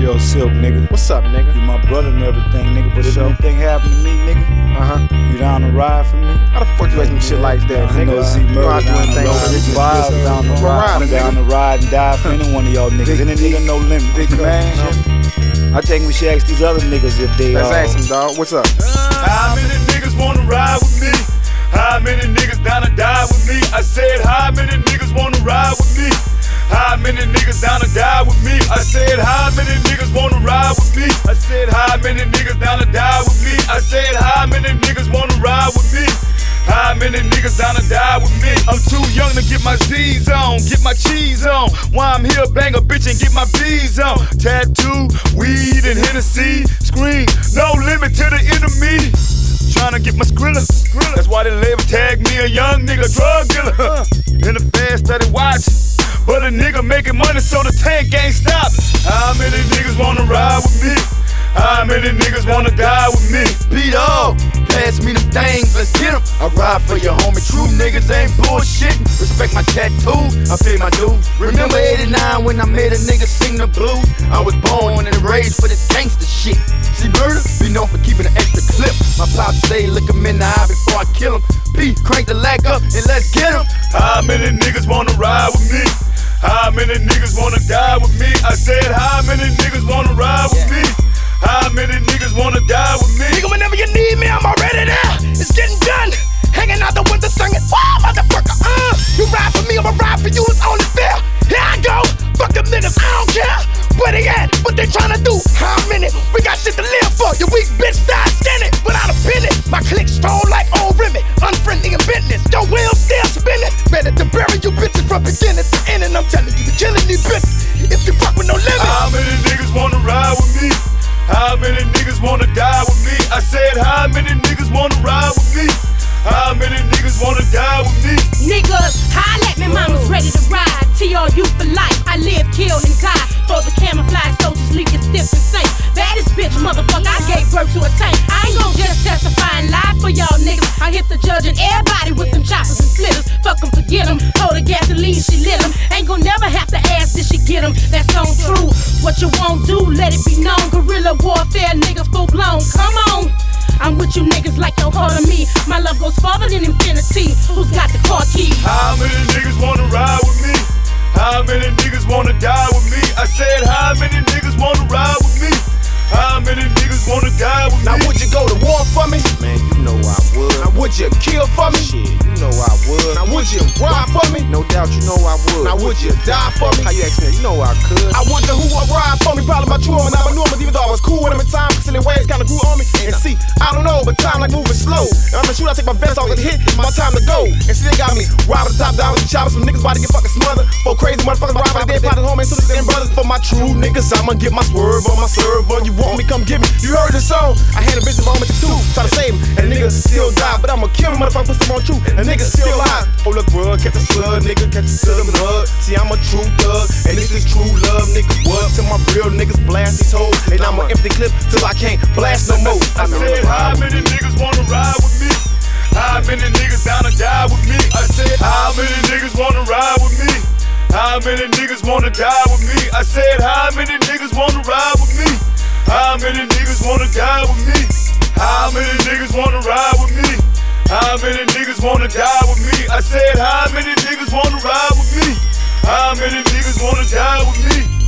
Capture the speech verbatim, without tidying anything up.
Yo, Silk, nigga. What's up, nigga? You my brother and everything, nigga. But if Sure. anything happen to me, nigga, Uh-huh. you down to ride for me? How the fuck you asking me shit like that, I nigga? know Z You know I Murder do down the anything road. for Big this Vibes bitch. down the I'm ride. riding, I'm down to ride and die for any one of y'all niggas. Any nigga no limit. Big man. I think we should ask these other niggas if they Let's uh, ask him, dog. What's up? How many niggas wanna ride with me? How many niggas down to die with me? I said, how many niggas wanna ride with me? How many niggas down to die with me? I said, how many niggas wanna ride with me? I said, how many niggas down to die with me? I said, how many niggas wanna ride with me? How many niggas down to die with me? I'm too young to get my Z's on, get my cheese on. While I'm here, bang a bitch and get my B's on. Tattoo, weed, and Hennessy. Scream, no limit to the enemy. Tryna get my skrilla. That's why they label tag me a young nigga drug dealer. In the fast study watching, but a nigga making money so the tank ain't stopping. How many niggas wanna ride with me? How many niggas wanna die with me? Beat up, pass me them things, let's get them. I ride for your homie, true niggas ain't bullshitting. Respect my tattoo, I pay my dues. Remember eighty-nine when I made a nigga sing the blues? I was born and raised for this gangster shit. See, murder be known for keeping an extra clip. My pops say, look him in the eye before I kill him. P, crank the lag up and let's get him. How many niggas wanna ride with me? How many niggas wanna die with me? I said, how many niggas wanna ride with me? How many niggas wanna die with me? Nigga, whenever you need me, I'm already there. It's getting done. Hanging out the window singing, wow, motherfucker, uh. You ride for me, I'ma ride for you, it's only fair. Here I go, fuck them niggas, I don't care. Where they at, what they tryna do, how many? We got shit to live for, you weak bitch die skinny. Without a penny, my click strong like old Remy. Unfriendly and business, your wheels still spinning. Better to bury you bitches from beginning to end. And I'm telling you, you're killing these bitches if you fuck with no limit. How many niggas wanna ride with me? How many niggas wanna die with me? I said, how many niggas wanna ride with me? How many niggas wanna die with me? Niggas, holla at me, mama's ready to ride. T R U for life, I live, kill, and die. For the camouflage soldiers, leave you stiff and safe. Baddest bitch, motherfucker, I gave birth to a tank. I ain't gon' just testify and lie for y'all niggas. I hit the judge and everybody with them choppers and splitters. Fuck them, forget them, hold the gasoline, she lit them. Ain't gon' never have to ask, did she get them? That's on true. What you won't do, let it be known. Guerrilla warfare, niggas full blown, come on. I'm with you niggas like your heart of me. My love goes farther than infinity. Who's got the car key? How many niggas wanna ride with me? How many niggas wanna die with me? I said, how many niggas wanna ride with me? How many niggas wanna die with Now me? would you go to war for me? Man, you know I would. Now would you kill for me? Shit, you know I would. Now would you ride for me? No doubt, you know I would. Now would you die for me? How you asking that? You know I could. I wonder who would ride for me. Probably my true homie. Now I knew him, even though I was cool with him at time. Cause silly ways kinda grew on me. And see, I don't know, but time like moving slow. And I'm gonna shoot, I take my vest off and hit. It's my time to go. And see, they got me robbing the top down with the choppers. Some niggas about to get fucking smothered. For crazy motherfuckers robbing the dead plotting home and sisters and brothers. For my true niggas, I'ma get my swerve on my server. You want me, come get me. You heard the song. I had a bitch moment too. Try to save him, and the nigga still die. But I'ma kill him, motherfucker, put some on truth. And nigga still alive. Oh, look, bro, catch a slug, nigga, catch a slug, mud. See, I'm a true thug, and this is true love, nigga. What? Till my real niggas blast these hoes. And I'ma empty clip till I can't blast no more. I said, how many niggas wanna ride with me? How many niggas down to die with me? I said, how many niggas wanna ride with me? How many niggas wanna die with me? I said, how many niggas wanna ride with me? How many niggas wanna die with me? How many niggas wanna ride with me? How many niggas wanna die with me? I said, how many niggas wanna ride with me? How many niggas wanna die with me?